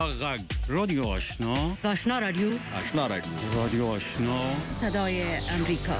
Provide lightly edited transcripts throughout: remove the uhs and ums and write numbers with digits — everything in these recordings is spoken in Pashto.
غږ رادیو آشنا آشنا رادیو رادیو آشنا صدای امریکا.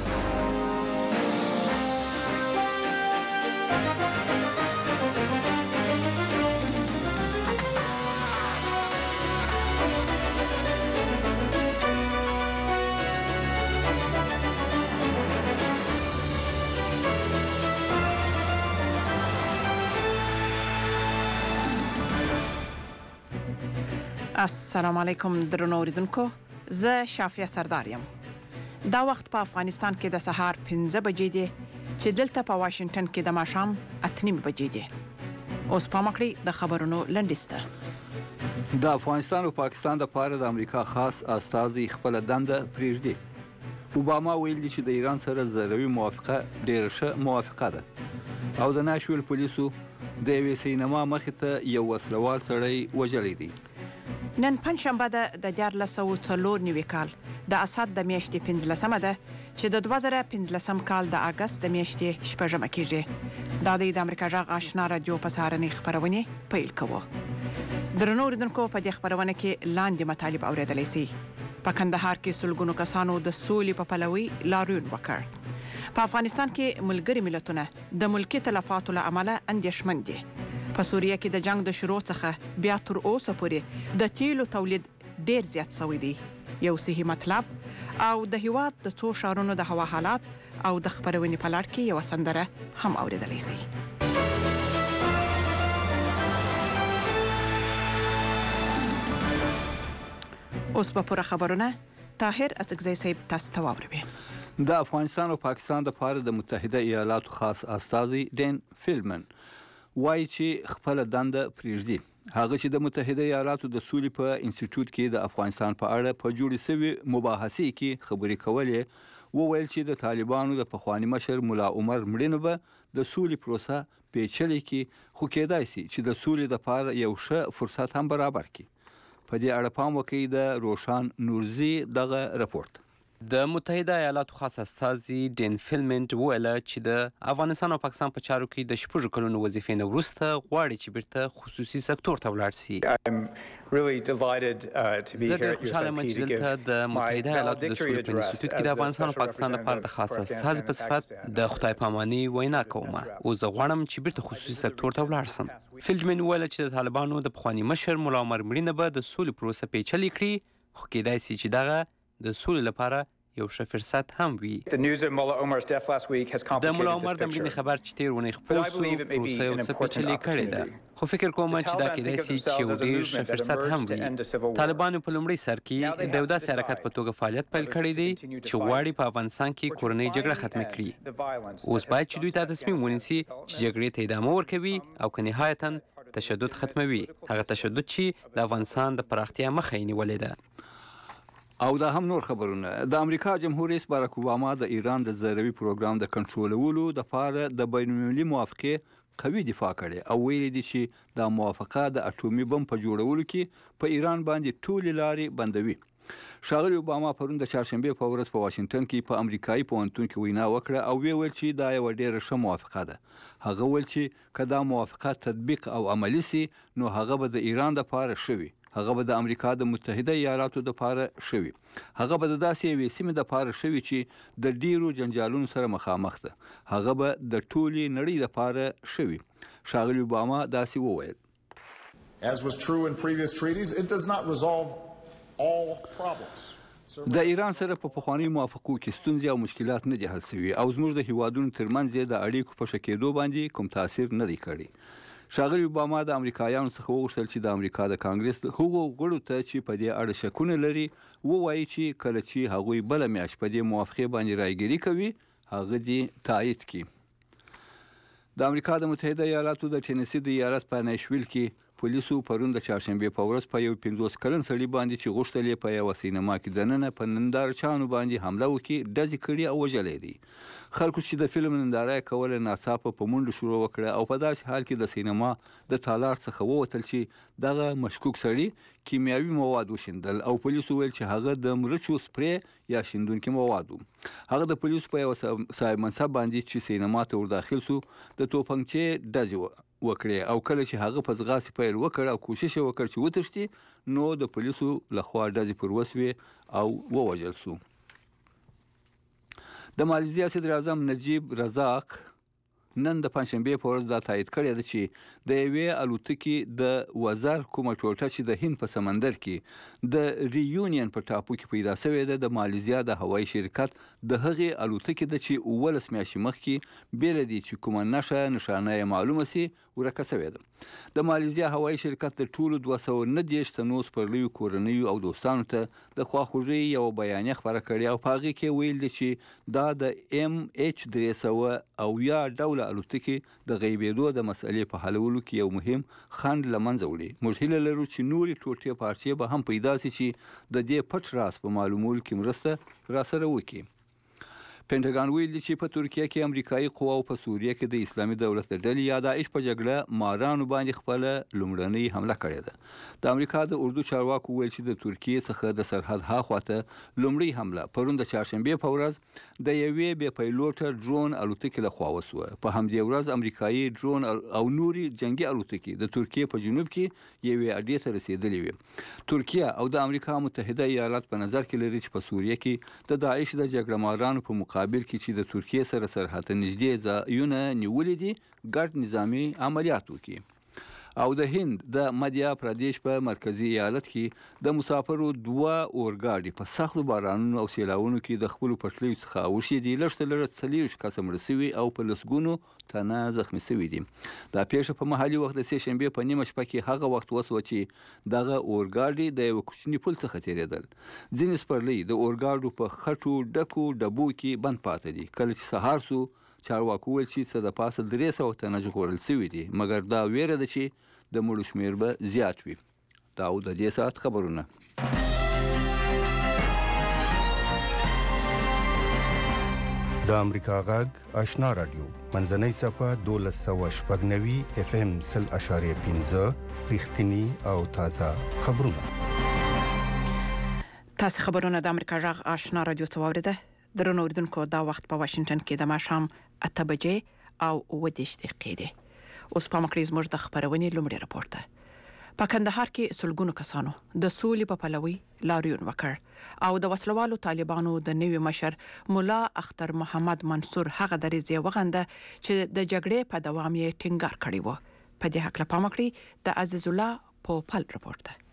السلام علیکم درنو اوریدونکو، زه شافیه سردار یم. دا وخت په افغانستان کې د سهار 5 بجې دي چې دلته په واشنگټن کې د ماښام 8 بجې دي. اوس په مکړی د خبرونو لنډیسته. د افغانستان او پاکستان د پاره د امریکا خاص استازي خپل دنده پریږدي. اوباما ویلي چې د ایران سره ضروري موافقه ډېره ښه موافقه ده او د ناشول پولیسو د یوې سینما مخې ته یو وسلوال سړی وژلی دی. نن پنځشنبه د 1494 کال د اسد د میاشتې 15مه ده چې د 2015 کال د اگست د میاشتې 6مه کېږي. دا د امریکا جغ آشنا رادیو په سهارنۍ خبرونه پیل کوو. درنو اوریدونکو، په دې خبرونه کې لاندې مطالب اوریدلی سي. په کندهار کې سلګونو کسانو د سولې په پلوي لاریون وکړ. په افغانستان کې ملګري ملتونه د ملکی تلفاتو له امله اندېښمن دي. په سوریه کې د جنگ د شروع څخه بیا تر اوسه پورې د تیلو تولید ډیر زیات شوی دی. یو صحیح مطلب او د هیواد د څو ښارونو د هوا حالات او د خبرونې په لړ کې یو سندره هم اوریدلی سي. اوس په پوره خبرونه طاهر اتکزی صاحب تاسو ته واوروي. د افغانستان او پاکستان د پاره د متحده ایالاتو خاص استازي ډین فیلمن وایي چې خپل دنده پریږدي. هغه چې د متحده ایالاتو د سولې په انسټیټیوټ کې د افغانستان په اړه په جوړې شوې مباحثې کې خبرې کولې، وویل چې د طالبانو د پخواني مشر ملا عمر مړینه به د سولې پروسه پیچلې کې، خو کېدای شي چې د سولې لپاره یو ښه فرصت هم برابر کړي. په دې اړه پام وکړئ د روشان نورزي دغه رپورت. د متحده ایالاتو خاص استازي ډین فیلمنټ وویل چې د افغانستان او پاکستان په چارو کې د 6 کلونو وظیفې نه وروسته غواړي چې بیرته خصوصي سکتور ته ولاړ شي. زه ډېر خوشحاله یم چې دلته د متحده ایالاتو د سولې په انسټیټیوټ کې د افغانستان او پاکستان لپاره د خاص استازي په صفت د خدای پاماني وینا کوم. او زه غواړم چې بیرته خصوصي سکتور ته ولاړ شم. فیلمنټ وویل چې د طالبانو د پخواني مشر ملا عمر مړینه به د سولې پروسه پیچلې کړي، خو کېدای شي چې دغه د سولې لپاره یو ښه فرصت هم وي. د ملا عمر د مړینې خبر چې تیر اونۍ خپور شو پروسه یو څه پیچلې کړې ده، خو فکر کوم چې دا کېدای شي چې یو ډېر ښه فرصت هم وي. طالبانو په لومړي سر کې د یو داسې حرکت په توګه فعالیت پیل کړی دی چې غواړي په افغانستان کې کورنۍ جګړه ختمه کړي. اوس باید چې دوی ته تصمیم ونیسي چې جګړې ته ادامه ورکوي او که نهایتاً تشدد ختموي، هغه تشدد چې د افغانستان د پراختیا مخه یې نیولې ده. او دا هم نور خبرونه. د امریکا جمهور رئیس باراک اوباما د ایران د ضروري پروګرام د کنټرولولو د پاره د بین المللي موافقه قوي دفاع کړي او ویلي دي چې دا موافقه د اټومي بم په جوړولو کې په ایران باندې ټولې لارې بندوي. ښاغلي اوباما پرون د چهارشنبه په ورځ په واشنگټن کې په امریکایي پوهنتون کې وینا وکړه او ویل چې دا یو ډېره ښه موافقه ده. هغه ویل چې که دا موافقه تطبیق او عملي سي نو هغه به د ایران لپاره ښه وي، هغه به د امریکا د متحده ایالاتو د پاره شوی، هغه به د داسې یوې سیمې د پاره شوی چې د ډیرو جنجالونو سره مخامخ ده، هغه به د ټولې نړۍ د پاره شوی. ښاغلي اوباما داسې وویل. As was true in previous treaties, it does not resolve all problems. د ایران سره په پخواني موافقو کې ستونزې او مشکلات نه دي حل شوي او زموږ د هیوادونو ترمنځ د اړیکو په ښه کېدو باندې کوم تاثیر نه دی کړی. ښاغلي اوباما د امریکایانو څخه وغوښتل چې د امریکا د کانګرس هغو غړو ته چې په دې اړه شکونه لري ووایي چې کله چې هغوی بله میاشت په دې موافقې باندې رایګیري کوي هغه دې تایید کړي. د امریکا د متحده ایالاتو د ټینیسي د ایالت په نیشویل کې پولیسو پرون د چهارشنبې په ورځ په یو 50 کلن سړي باندې چې غوښتل یې په یوه سینما کې دننه په نندارچیانو باندې حمله وکړي ډزې کړي او وژلی دی. خلکو چې د فلم ننداره یې کوله ناڅاپه په منډو شروع وکړه او په داسې حال کې د سینما د تالار څخه ووتل چې دغه مشکوک سړي کیمیاوي مواد وشیندل او پولیسو ویل چې هغه د مرچو سپری یا شیندونکي مواد و. هغه د پولیسو په یوه صاحب منصب باندې چې سینما ته ور داخل سو د توپنچې ډزې وکړې او کله چې هغه په ځغاستې پیل وکړ او کوشش یې وکړ چې وتښتي نو د پولیسو لخوا ډزې پر وسوې او ووژل سو. د مالیزیا صدر اعظم نجیب رزاق نن د پنجشنبې په ورځ دا تایید کړی ده چې د یوې الوتکې د وزر کومه ټوټه چې د هند په سمندر کې د ریونین په ټاپو کې پیدا شوې ده د مالیزیا د هوایي شرکت د هغې الوتکې ده چې 19 میاشتې مخکې بېله دي چې کومه نښانه یې معلومه سي ورکه شوې ده. د مالیزیا هوایي شرکت د ټولو 229 تنو سپرلیو کورنیو او دوستانو ته د خواخوږۍ یوه بیانیه خپره کړې او په هغې کې ویل دي چې دا د MH370 ډوله الوتکې د غیبېدو د مسئلې په حلولو کې یو مهم خنډ له منځه وړي. موږ هیله لرو چې نورې ټوټې پارچې به هم پیدا سي چې د دې پټ راز په معلومولو کې مرسته راسره وکړي. پینټاګان ویل چې په ترکیه کې امریکایي قواو په سوریه کې د اسلامي دولت د ډلې یا داعش په جګړه مارانو باندې خپله لومړنۍ حمله کړې ده. د امریکا د اردو چارواکو ویل چې د ترکیې څخه د سرحد هاخواته لومړۍ حمله پرون د چهارشنبې په ورځ د یوې بې پیلوټه ډرون الوتکې لخوا وسوه. په همدې ورځ امریکایي ډرون او نورې جنګي الوتکې د ترکیې په جنوب کې یوې اډې ته رسېدلې وې. ترکیه او د امریکا متحده ایالات په نظر کې لري چې په سوریه کې د داعش د جګړه مارانو په مقابل کې چې د ترکیې سره سرحد نږدې ځایونه نیولي دي ګډ نظامي عملیات وکړي. او د هند د مدیا پردیش په مرکزی ایالت کې د مسافرو 2 اورګاډي په سختو بارانونو او سیلاوونو کې د خپلو پټلیو څخه اوښتي دي. لږ تر لږه 40 کسه مړه سوي او په لسګونو تنه زخمي سوي دي. دا پیښه په محلي وخت د سې شنبې په نیمه شپه کې هغه وخت وسوه چې دغه اورګاډي د یو کوچني پل څخه تېرېدل. ځینې سپرلۍ د اورګاډو په خټو ډکو ډبو کې بند پاتې دي. کله چې سهار سو چارواکو ویل چې څه د پاسه 300 تنه ژغورل سوي دي مګر دا ویره ده چې د مړو شمېر به زیات وي. دا او د دې ساعت خبرونه. د امریکا غږ آشنا رادیو منځنۍ صفحه 1290 FM 0.5 رښتینی او تازه خبرونه. تاسو خبرونه د امریکا غږ آشنا رادیو څخه واوریده. درنو اوریدونکو دا وخت په واشنگټن کې د ماښام 8 بجې او 10 دقیقې دي. اوس په مکرې زموږ د خبرونې لومړی راپور ده. په کندهار کې سلګونو کسانو د سولې په پلوي لاریون وکړ او د وسلوالو طالبانو د نوي مشر مولا اختر محمد منصور هغه دریځ وغنده چې د جګړې په دوام یې ټینګار کړی و. په دې حق په مکرې د عزیز الله پوپل راپور ده.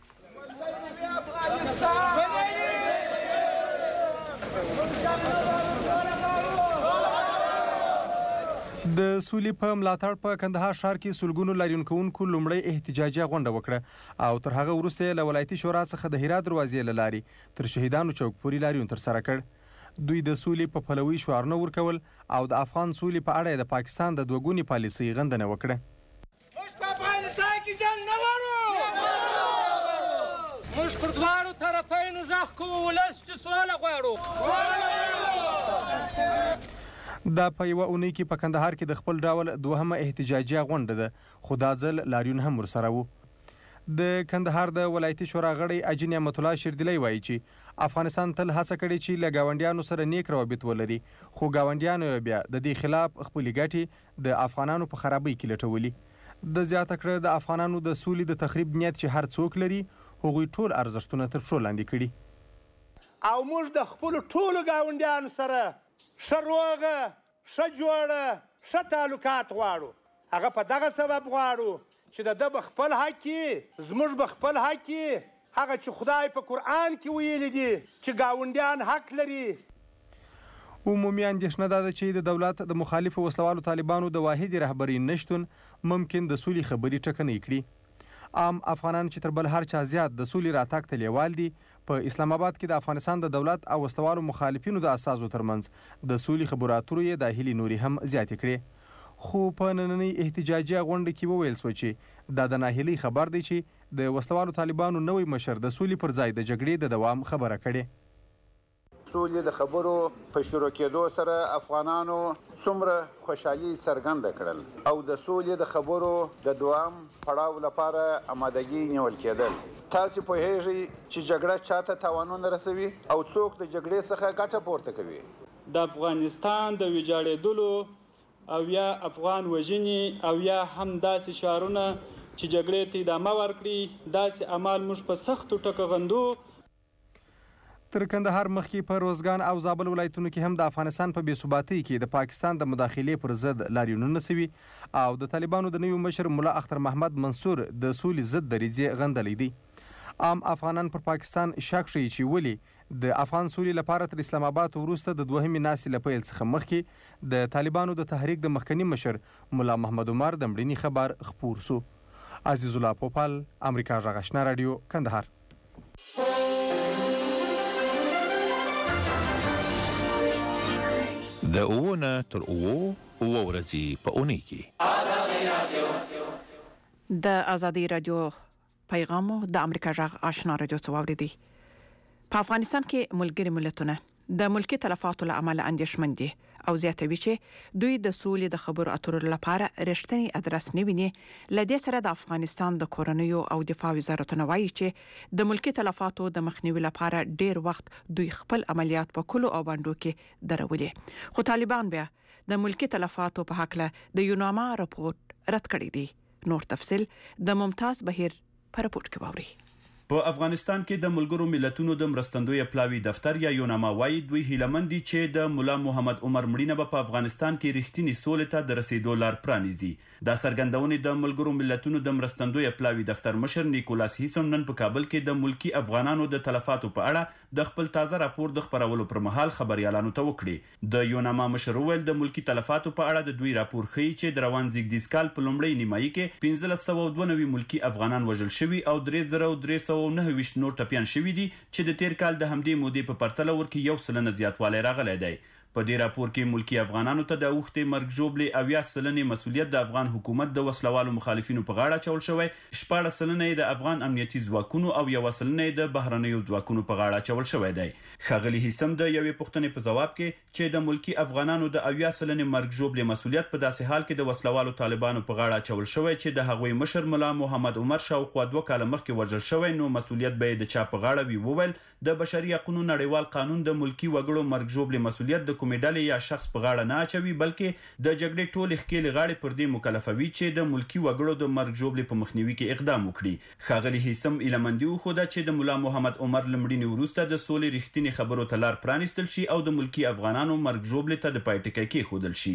د سولې په ملاتړ په کندهار ښار کې سلګونو لاریون کوونکو لومړی احتجاجي غونډه وکړه او تر هغه وروسته له ولایتي شورا څخه د هرات دروازې له لارې تر شهیدانو چوک پورې لاریون ترسره کړ. دوی د سولې په پلوي شعارونه ورکول او د افغان سولې په اړه د پاکستان د دوګوني پالیسۍ غندنه وکړه. موږ په افغانستان کې جنګ نه غواړو. موږ پر دواړو طرفینو غږ کوو ولس چې سوله غواړو. دا په یوه اونۍ کې په کندهار کې د خپل ډول دوهمه احتجاجي غونډه ده خو دا ځل لاریون هم ورسره و. د کندهار د ولایتي شورا غړی اجي نعمت الله شردلی وایي چې افغانستان تل هڅه کړې چې له ګاونډیانو سره نیک روابط ولري خو ګاونډیانو بیا د دې خلاف خپلې ګټې د افغانانو په خرابۍ کې لټولي. د زیاته کړه د افغانانو د سولې د تخریب نیت چې هر څوک لري هغوی ټول ارزښتونه تر پښو لاندې کړي او موږ د خپلو ټولو ګاونډیانو سره ښه روغه ښه جوړه ښه تعلقات غواړو. هغه په دغه سبب غواړو چې د ده به خپل حق کې زموږ به خپل حق کې هغه چې خدای په قرآن کې ویلي دي چې ګاونډیان حق لري. عمومي اندېښنه دا ده چې د دولت د مخالفو وسلوالو طالبانو د واحدې رهبرۍ نشتون ممکن د سولې خبرې ټکنۍ کړي. عام افغانان چې تر بل هر چا زیات د سولې راتګ ته لیوال دي په اسلام آباد کې د افغانستان د دولت او وسلوالو مخالفینو د اساسو ترمنځ د سولې خبرو اترو یې د هیلې نورې هم زیاتې کړې. خو په نننۍ احتجاجي غونډه کې وویل شوه چې دا د ناهیلۍ خبر دی چې د وسلوالو طالبانو نوی مشر د سولې پر ځای د جګړې د دوام خبره کړې. سولې د خبرو په شروع کېدو سره افغانانو څومره خوشحالي څرګنده کړل او د سولې د خبرو د دوام پړاو لپاره آمادګي نیول کېدل. تاسو پوهیږئ چې جګړه چاته تاوانونه رسوي او څوک د جګړې څخه ګټه پورته کوي. د افغانستان د ویجاړېدلو او یا افغان وژني او یا هم داسې شعارونه چې جګړې ته ادامه ورکړي، داسې اعمال موږ په سختو ټکغندو. تر کندهار مخکې په روزګان او زابل ولایتونو کې هم د افغانستان په بې ثباتۍ کې د پاکستان د مداخلې پر ضد لاریونونه سوي او د طالبانو د نوي مشر ملا اختر محمد منصور د سولې ضد دریځې غندلی دی. عام افغانان پر پاکستان شک ښیي چې ولې د افغان سولې لپاره تر اسلام آباد وروسته د دوهمې ناستې له پیل څخه مخکې د طالبانو د تحریک د مخکني مشر ملا محمد عمر د مړینې خبر خپور سو. عزیز الله پوپل، امریکا غږ آشنا رادیو، کندهار. د اوونه تر اوه ورځې په اونۍ کې د آزادي رادیو پیغامو د امریکا غږ آشنا رادیو څخه واوریدي. په افغانستان کې ملګری ملتونه د ملکی تلفاتو له امله اندېښمن دي او زیاتوي چې دوی د سولې د خبرو اترو لپاره رښتینی ادرس نه ویني. لدې سره د افغانستان د کورنیو او دفاع وزارتونه وایي چې د ملکی تلفاتو د مخنیوي لپاره ډیر وخت دوی خپل عملیات په کلو او باندو کې درولي. خو طالبان بیا د ملکی تلفاتو په حق له د یوناما راپور رد کړی دی. نور تفصيل د ممتاز بهیر په راپور کې ووري. په افغانستان کې د ملګرو ملتونو د مرستندوی پلاوی دفتر یا یوناما وايي دوی هیلمن دي چې د مولا محمد عمر مړینه په افغانستان کې رښتینی سولې ته د رسیدو لار پرانیزي. دا څرګندونې د ملګرو ملتونو د مرستندوی پلاوی دفتر مشر نیکولاس هیسم نن په کابل کې د ملکی افغانانو د تلفاتو په اړه د خپل تازه راپور د خبرولو پر مهال خبريالانو ته وکړي. د یوناما مشر ویل د ملکی تلفاتو په اړه د دوی راپور ښیي چې د روان زیږدیز کال په لومړۍ نیمایي کې 1592 ملکی افغانان وژل شوي او 3329 نور ټپيان شوي دي چې د تیر کال د همدې مودې په پرتله ورکې 1% زیاتوالی راغلی دی. په دې راپور کې ملکی افغانانو ته د اوختې مرګ ژوبلې او 10% مسؤلیت د افغان حکومت د وسلوالو مخالفینو په غاړه چول شوی، 14% د افغان امنیتي ځواکونو او 1% د بهرنیو ځواکونو په غاړه چول شوی دی. ښاغلي هیسم د یوې پوښتنې په جواب کې چې د ملکی افغانانو د 10% مرګ ژوبلې مسؤلیت په داسې حال کې د وسلوالو طالبانو په غاړه چول شوی چې د هغوی مشر ملا محمد عمر شاوخوا 2 کال مخکې وژل شوی، نو مسؤلیت به د چا په غاړه وي. وویل د بشري حقوقو نړیوال قانون د ملکی وګړو مرګ ژوبلې مسؤلیت د کومې ډلې یا شخص په غاړه نه اچوي، بلکې د جګړې ټولې ښکېلې غاړې پر دې مکلفوي چې د ملکی وګړو د مرګ ژوبلې په مخنیوي کې اقدام وکړي. ښاغلي هیسم ایلمندي وښوده چې د ملا محمد عمر لمړینې وروسته د سولې رښتینې خبرو ته لار پرانیستل شي او د ملکی افغانانو مرګ ژوبلې ته د پای ټکی کېښودل شي.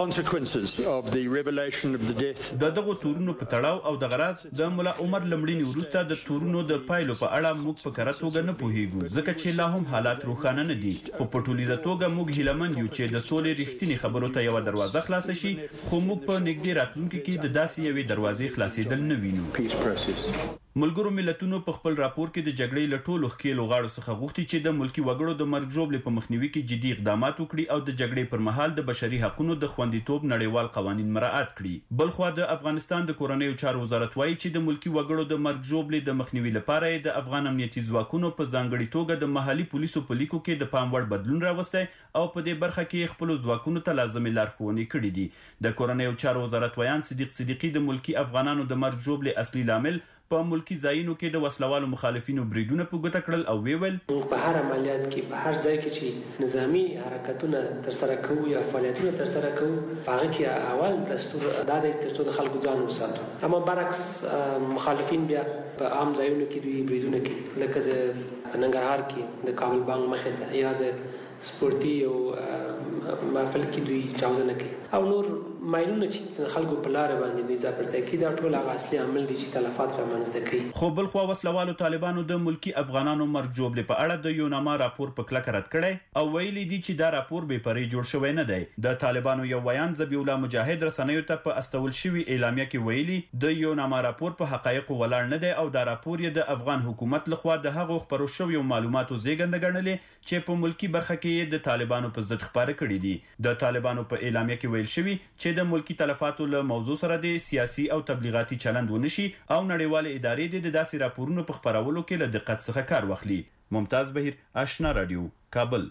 د دغو تورونو په تړاو او د غرض د ملا عمر لمړینې وروسته د تورونو د پایلو په اړه موږ په کره توګه نه پوهیږو، ځکه چې لا هم حالات روښانه نه دي. خو په ټولیزه توګه موږ هیلمن یو چې د سولې رښتینی خبرو ته یو دروازه خلاص شي، خو موږ په نږدې راتلونکي کې د داسې یوې دروازې خلاصېدل نه وینو. ملګرو ملتونو په خپل راپور کې د جګړې له ټولو ښکېلو غاړو څخه غوښتي چې د ملکی وګړو د مرګ ژوبلې په مخنیوي کې جدي اقدامات وکړي او د جګړې پر مهال د بشري حقوقو د خوندیتوب نړیوال قوانین مراعات کړي. بلخوا د افغانستان د کورنیو چارو وزارت وایي چې د ملکی وګړو د مرګ ژوبلې د مخنیوي لپاره د افغان امنیتي ځواکونو په ځانګړي توګه د محلي پولیسو په لیکو کې د پام وړ بدلون راوستی او په دې برخه کې خپل ځواکونو ته لازمي لارښوونې کړې دي. د کورنیو چارو وزارت ویان صدیق صدیقي د ملکی افغانانو د مرګ ژوبلې اصلي لامل په ملکی ځایونو کې د وسلوالو مخالفینو بریدونه په ګوته کړل او ویل په هر عملیات کې په هر ځای کې چې نظامی حرکتونه تر سره کوو یا فعالیتونه تر سره کوو، هغه کې اول دستور ادا دی ترڅو د خلکو ځان وساتو. اما برعکس مخالفین بیا په عام ځایونو کې دوی بریدونه کوي، لکه د ننګرهار کې د کابل بانک مخې ته یا د سپورتي او محفل کې دوی چاودنه کوي او نور مایلونه چې خلکو په لار باندې نيزه پرځای کې دا ټول هغه اصلي عمل دي چې تلفات رامنځته کوي. خو بل خو وسلوالو طالبانو د ملکی افغانانو مرګ ژوبلې په اړه د یوناما راپور په کلک رد کړی او ویلي دي چې دا راپور به پرې جوړ شوی نه دی. د طالبانو یو بیان ذبیح الله مجاهد رسنیو ته په استول شوی اعلامیه کې ویلي د یوناما راپور په حقایقو ولاړ نه دی او دا راپور یې د افغان حکومت لخوا د هغو خبرو شویو معلوماتو زیږنده ګڼلې چې په ملکی برخه کې د طالبانو په ضد خبره کړې دي. د طالبانو په اعلامیه کې ویل شوی چې د ملکی تلفات له موضوع سره د سیاسي او تبلیغاتي چلند ونشي او نړیوال ادارې د داسې راپورونو په خبرولو کې له دقت څخه کار واخلي. ممتاز بهیر، آشنا رادیو، کابل.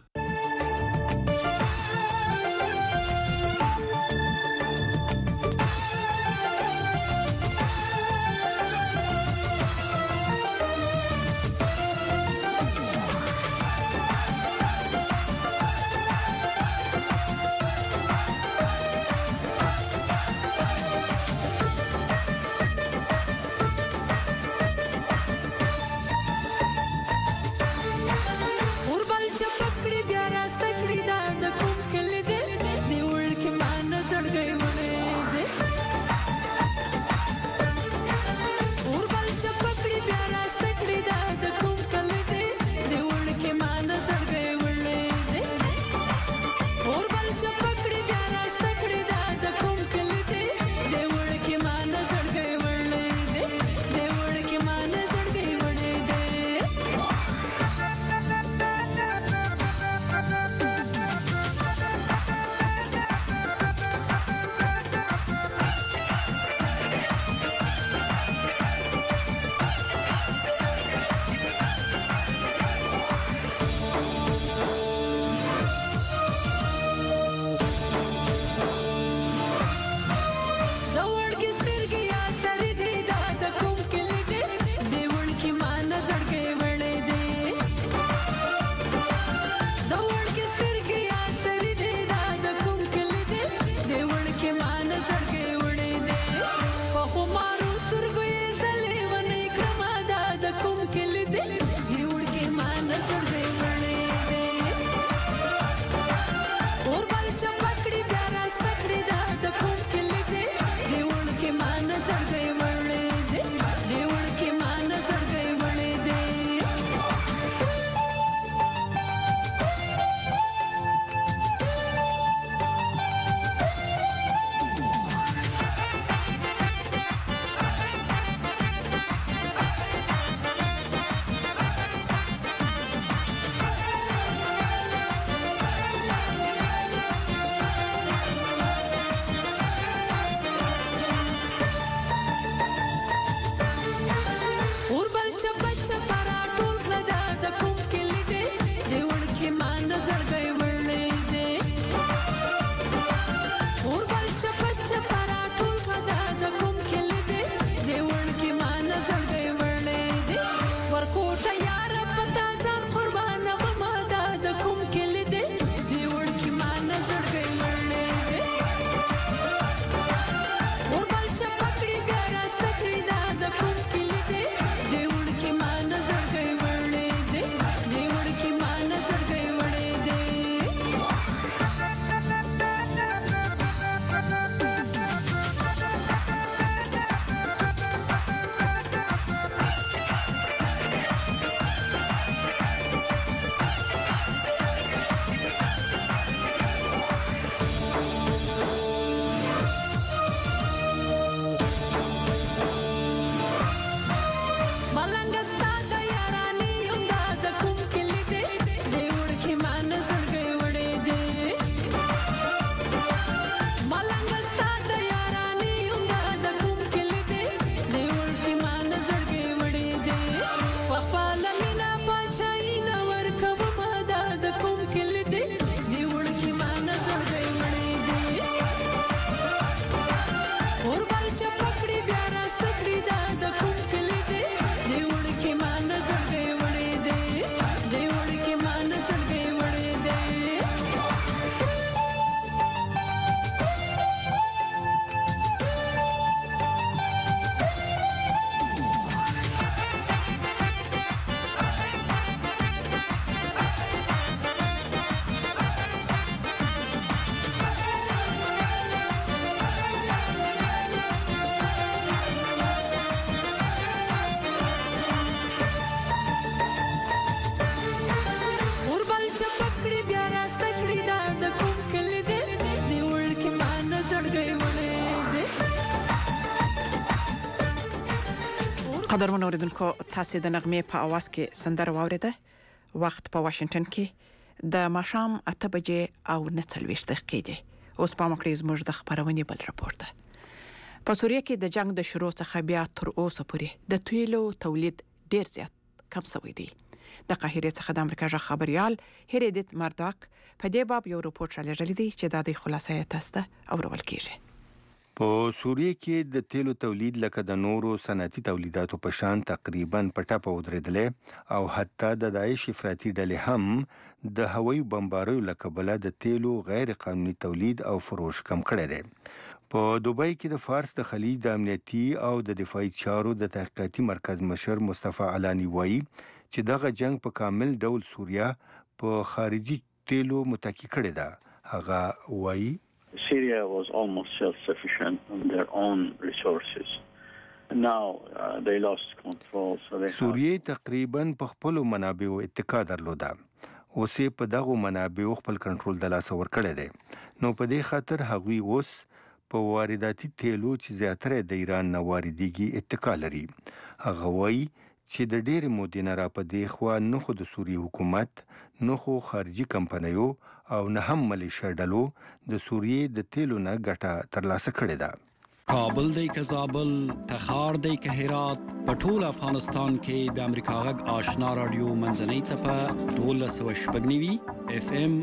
قدرمن اوریدونکو تاسو د نغمې په اواز کې سندره واوریده. وخت په واشنگټن کې د ماښام 8 بجې او 49 دقیقې دي. اوس په مکرې زموږ د خبرونې بل راپور ده. په سوریه کې د جنگ د شروع څخه بیا تر اوسه پورې د تیلو تولید ډیر زیات کم شوی دی. د قاهره څخه د امریکا ژغ خبريال هریدت مرداک په دې باب یو راپور راغلی دی چې د خلاصې تاسته اورول کیږي. په سوریه کې د تیلو تولید لکه د نورو صنعتي تولیداتو په شان تقریبا په ټاپه ودرېدلې او حتی د داعش افراطي ډلې هم د هوایي بمباریو لکه بل د تیلو غیر قانوني تولید او فروش کم کړی دی. په دوبۍ کې د فارس د خلیج د امنیتي او د دفاعي چارو د تحقیقاتي مرکز مشر مصطفی علانی وایي چې دغه جنگ په کامل ډول سوریه په خارجي تیلو متکی کړی ده. هغه وایي Syria was almost self-sufficient on their own resources. Now they lost control. سوریه تقریبا په خپل منابعو اتکا درلوده. اوس په دغه منابعو خپل کنټرول د لاس ور کړی دی. نو په دې خاطر هغوی اوس په وارداتي تیلو چې زیاتره د ایران نه واردېږي اتکا لري. هغه وایي چې د ډېر مودې نه را په دې خوا نه خو د سوریه حکومت نه خو خارجي کمپنیو او نه هم ملیشیا ډلو د سوریه د تیلو نه ګټه ترلاسه کړې ده. کابل دی که زابل، تخار دی که هرات، په ټول افغانستان کې د امریکا غږ آشنا رادیو منځنۍ څپه 12.9 FM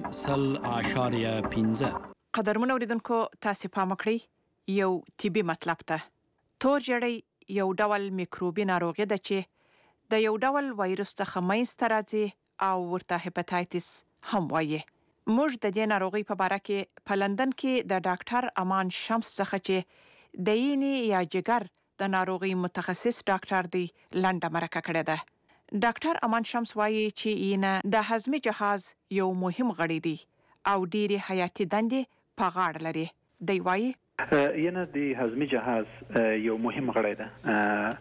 100.15. قدرمن اوریدونکو تاسو پام کړئ یو طبي مطلب ته. تور جړی یو ډول میکروبي ناروغي ده چې د یو ډول وایروس څخه منځته راځي او ورته هپاتایتس هم وایي. موږ د دې ناروغي په اړه کې په لندن کې د ډاکټر امان شمس څخه چې د یینې یا جګر د ناروغي متخصص ډاکټر دی لنډه مرکه کړې ده. ډاکټر امان شمس وایي چې یینه د هضمي جهاز یو مهم غړی دی او ډېری حیاتي دندې په غاړه لري. دی وایي ینه د هضمي جهاز یو مهم غړی ده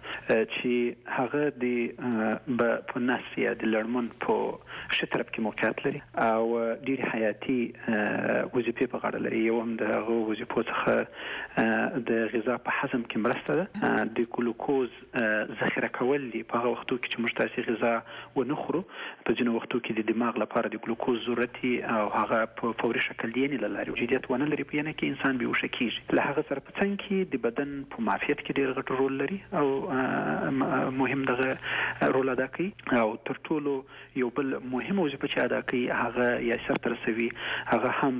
چې هغه د په نس یا د لړمن په ښي طرف کې موقعیت لري او ډېر حیاتي وظیفې په غاړه لري. یو هم د هغو وظیفو څخه د غذا په هضم کې مرسته ده. د ګلوکوز ذخیره کول دي په هغه وختو کې چې موږ تاسې غذا ونه خورو. په ځینو وختو کې د دماغ لپاره د ګلوکوز ضرورت او هغه په فوري شکل د ینې له لارې موجودیت ونه لري. په ینه کې انسان بېهوشه کېږي. له هغه سره په څنګ کې د بدن په معافیت کې ډېر غټ رول لري او مهم دغه رول ادا کوي. او تر ټولو یو بل مهم وظیفه چې ادا کوي هغه یا سرته رسوي هغه هم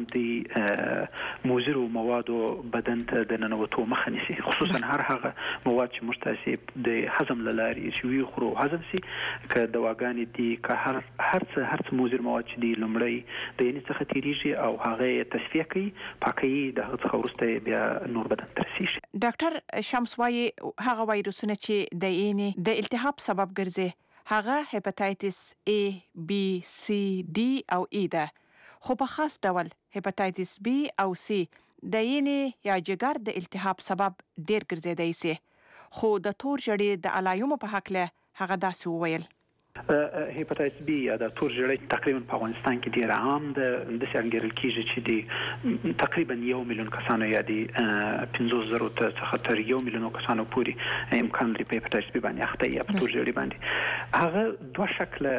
د مضرو موادو بدن ته د ننوتو مخه نیسي. خصوصا هر هغه مواد چې موږ تاسې د هضم له لارې چې وي خورو هضم سي که دواګانې دي که هر څه مضر مواد چې دي لومړی د ینې څخه تېرېږي او هغه یې تصفیه کوي پاکوي. د هغه څخه وروسته بیا نور بدن ته رسېږي. ډاکټر شمس وایي هغه وایروسونه چې د یینې د التهاب سبب ګرځي هغه هپاتایتس A, B, C, D او E ده. خو په خاص ډول هپاتایتس B او C د یینې یا جګر د التهاب سبب ډیر ګرځیدای شي. خو د تور جړی د علایمو په حق له هغه داسې وویل. هپاتایتس بی یا د تور جړی تقریبا په افغانستان کې ډیر عام ده. داسې انګیرل کېږي چې د تقریبا 1 میلیون کسانو یا د 500,000 څخه تر 1 میلیون کسانو پورې امکان لري په هپاتایتس بی باندې اخته یا په تور جړی باندې. هغه دوه شکله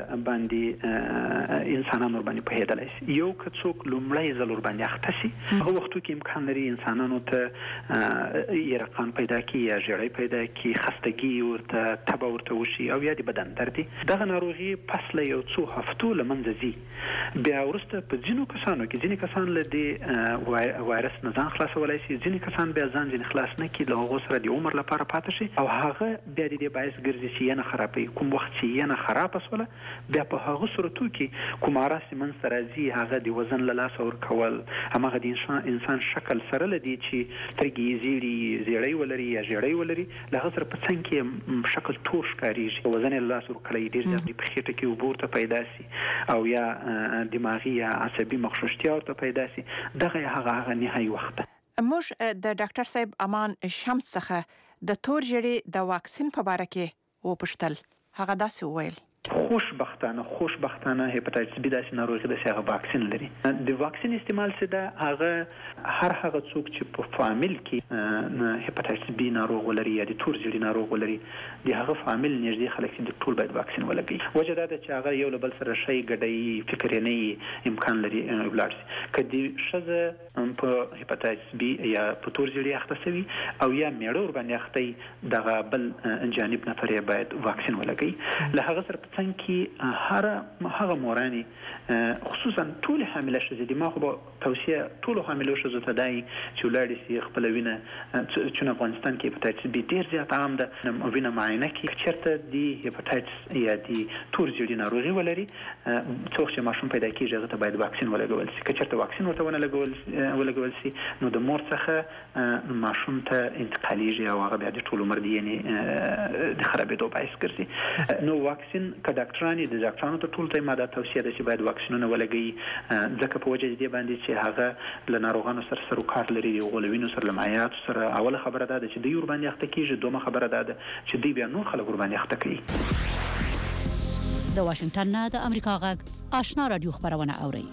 باندې انسانانو باندې پوهېدلی شي. یو که څوک لومړی ځل ورباندې اخته شي هغه وختو کې امکان لري انسانانو ته یرقان پیدا کړي یا ژړی پیدا کړي، خستګي ورته، تبه ورته وشي او یا د بدن درد. دغه ناروغي پس له یو څو هفتو له منځه ځي. بیا وروسته په ځینو کسانو کې ځینې کسان له دې وایرس نه ځان خلاصولی شي، ځینې کسان بیا ځان ځینې خلاص نه کړي، له هغو سره د عمر لپاره پاتې شي او هغه بیا د دې باعث ګرځي چې ینه خرابوي. کوم وخت چې ینه خرابه شوله بیا په هغو صورتو کې کوم عرض چې منځته راځي هغه د وزن له لاسه ورکول، هماغه د انسان شکل سره له دې چې سترګې یې زیړی ولري یا ژیړی ولري له هغه سره په څنګ کې شکل تور ښکارېږي. وزن یې له لاسه ورکړی ډېر زیات په خېټه کې اوبه ورته پیدا سي او یا دماغي یا عصبي مخشوشتیا ورته پیدا سي. دغه هغه نهایي وخت ده. موږ د ډاکټر صاحب امان شمس څخه د تور جړی د واکسین په اړه کې وپوښتل. هغه داسې وویل. خوشبختانه هپاتایتس بی داسې ناروغي د هغه واکسین لري. د واکسین استعمال څه ده؟ هغه هغه څوک چې په فامیل کې هپاتایتس بی ناروغ ولري یا د تور ژیړي ناروغ ولري د هغه فامیل نږدې خلک چې د ټول باید واکسین ولګي. وجه دا ده چې هغه یو له بل سره شی ګډوي، فکر نه امکان لري ولاړ شي. که د ښځه په هپاتایتس بی یا په تور ژیړي اخته شوي او یا میړه ورباندې اخته دغه بل جانب نفر یې باید واکسین ولګي. له هغه سره څنګه کې هغه موراني خصوصا ټول حامله ښځې دي، ما خو به توصیه ټولو حاملو ښځو ته دا وي چې ولاړې شي خپله وینه، چون افغانستان کې هپاتایتس بي ډېر زیات عام ده، وینه معاینه کړي. چېرته د هپاتایتس یا د تور ژیړي ناروغي ولري، څوک چې ماشوم پیدا کېږي هغه ته باید واکسین ولګول شي. که چېرته واکسین ورته ولګول شي نو د مور څخه ماشوم ته انتقالیږي او هغه بیا د ټول عمر د خرابېدو باعث ګرځي. نو واکسین که ډاکټران د ډاکټرانو ته ټول ته ما دا توصیه ده چې باید واکسینونه ولګوي، ځکه په وجه دې باندې چې هغه له ناروغانو سره سروکار لري، د غولوینو سره، له مایعاتو سره. اوله خبره دا ده چې دوی ورباندې اخته کېږي، دویمه خبره دا ده چې دوی بیا نور خلک ورباندې اخته کوي. د واشنگټن نه د امریکا غږ آشنا رادیو خبرونه اوري.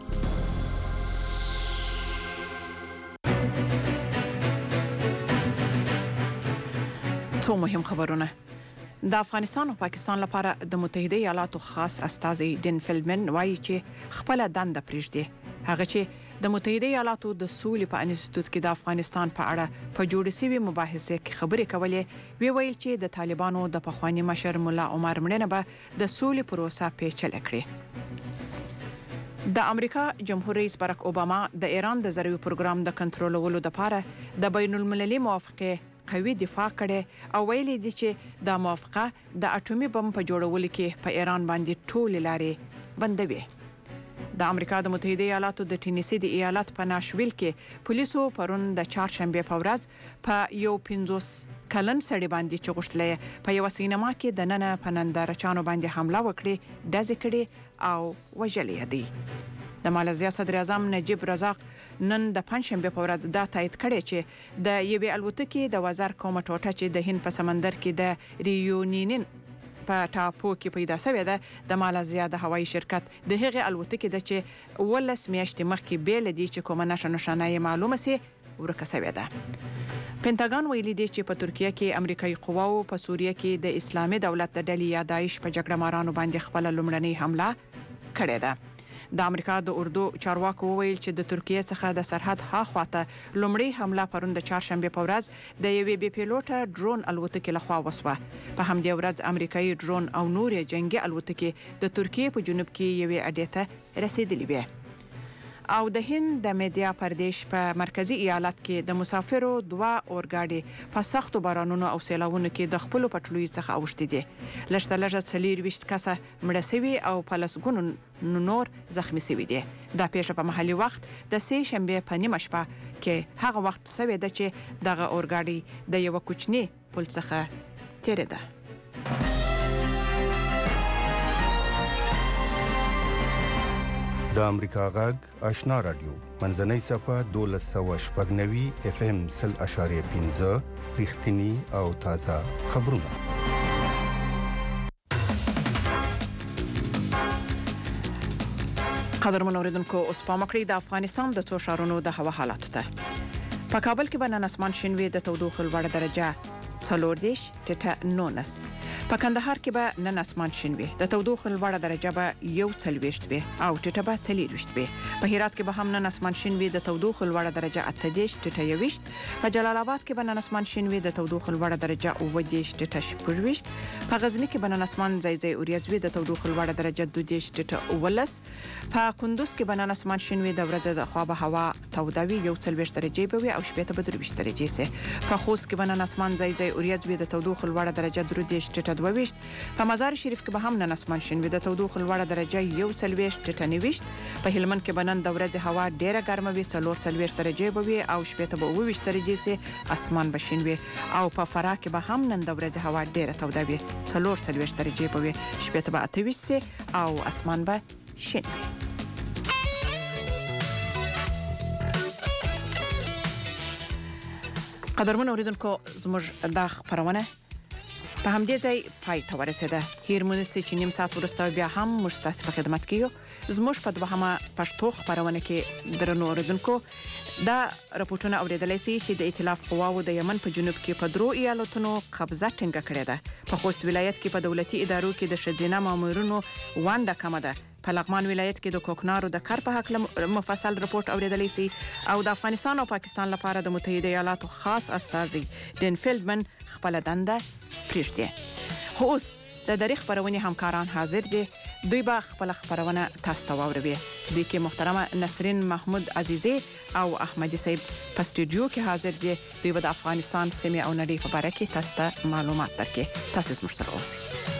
څو مهم خبرونه. د افغانستان او پاکستان لپاره د متحده ایالاتو خاص استازي ډین فیلډمن وایي چې خپل دنده پرېږدي. هغه چې د متحده ایالاتو د سولې په انسټیټیوټ کې د افغانستان په اړه په جوړ شوي مباحثه کې خبرې کولې، ویل چې د طالبانو د پخوانی مشر مولا عمر مړینه به د سولې پروسه پیچلې کړي. د امریکا جمهور رئیس باراک اوباما د ایران د زرعي پروګرام د کنټرولولو لپاره د بین المللي موافقه قوي دفاع کړي او ویلي دي چې د موافقه د اټومي بم په جوړولو کې په ایران باندې ټول لارې بندوي. د امریکا د متحده ایالاتو د ټینیسي د ایالت په ناشویل کې پولیسو پرون د چهارشنبه په ورځ په یو 50 کلن سړي باندې چغښتلې په یو سینما کې د نن په نندارچانو باندې حمله وکړي، ډزې کړي او وژلې دي. د ماليزیا صدر اعظم نجیب رزاق نن د پنځشنبه په ورځ دا تایید کړی چې د یوې الوتکې د وزر کومه ټوټه چې د هند په سمندر کې د ریونینین په ټاپو کې پیدا شوې ده د ماليزیا د هوایي شرکت د هغې الوتکې د چې 18 میاشتې مخکې بیل دي چې کومه نشانه یې معلومه سي ورکه شوې ده. پینټاګون ویلي دی چې په ترکیه کې امریکایي قواو په سوریه کې د اسلامي دولت د ډلې یا داعش په جګړه مارانو باندې خپل لومړنۍ حمله کړې ده. د امریکا د اردو چارواکو وویل چې د ترکیه څخه د سرحد هاخواته لومړی حمله پرون د چهارشنبه په ورځ د یوې بي پیلوټه ډرون الوتکې لخوا وسوه. په همدې ورځ امریکایي ډرون او نورې جنگي الوتکې د ترکیه په جنوب کې یوې اډې ته رسیدلې وې. او د هند د مدیا پردیش په مرکزی ایالت کې د مسافرو 2 اورګاډي په سختو بارانونو او سیلاوونو کې د خپل پټلوي څخه اوښتي دي. لږ 24 کسه مړه شوي او په لسګونو نور زخمی شوي دي. دا پیښه په محلي وخت د سه شنبه په نیمه شپه کې هغه وخت شوی ده چې دغه اورګاډي د یو کوچنی پل څخه تیره ده. د امریکا غږ آشنا رادیو منځنۍ صفه 1290 اف ام 0.5 رښتینی او تازه خبرونه. قدرمن اوریدونکو اوس پام وکړئ د افغانستان د څو ښارونو د هوا حالت ته. په کابل کې به نن اسمان شین وي، د تودوخې لوړه درجه 40.9. په کندهار کې به نن اسمان شین وي، د تودوخې لوړه درجه به 41 وي او ټیټه به 40 وي. په هرات کې به هم نن اسمان شین وي، د تودوخې لوړه درجه 28.1. په جلال آباد کې به نن اسمان شین وي، د تودوخې لوړه درجه 29.4. په غزنی کې به نن اسمان ځای اوریځ وي، د تودوخې لوړه درجه 22.19. په کندوز کې به نن اسمان شین وي، د ورځې د خوا به هوا توده وي، 41 درجې به وي او شپې ته به 23 درجې سي. په خوست کې به نن اسمان ځای اوریځ وي، د تودوخې لوړه درجه 23.22. په مزار شریف کې به هم نن اسمان شین وي، د تودوخې لوړه درجه 41.9. په هلمند کې به نن د ورځې هوا ډیره ګرمه وي، 44 درجې به وي او شپې ته به 22 درجې سي. اسمان به شین وي او په فراه کې به هم نن د ورځې هوا ډیره توده وي، 44 درجې به وي، شپې ته به 28 سي او اسمان به شین وي. قدرمن اوریدونکو زموږ د خبرونه په همدې ځای پای ته ورسېده. هیر مونږ چې نیم ساعت وروسته بیا هم موږ ستاسو په خدمت کې یو. زموږ په دوهمه پښتو خبرونه کې درنو اوریدونکو دا راپورټونه اوریدلای شي چې د ائتلاف قواو د یمن په جنوب کې په 3 ایالتونو قبضه ټینګه کړې ده. په خوست ولایت کې په دولتي ادارو کې د ښځینه مامورینو ونډه کمه ده. په لغمان ولایت کې د کوکنارو د کار په حق مفصل راپورټ اوریدلای شي او د افغانستان او پاکستان لپاره د متحده ایالاتو خاص استازي ډین فیلډمن خپل دنده پریږدي. خو اوس د دری خبرونه همکاران حاضر دي. دوی به خپل خبرونه تاسو ته واوروي. د کې محترمه نسرین محمود عزیزی او احمدی صاحب په سټوډیو کې حاضر دي. دوی به د افغانستان سیمه او نړۍ په اړه کې تاسو ته معلومات درکړي. تاسو زموږ سره اوسئ.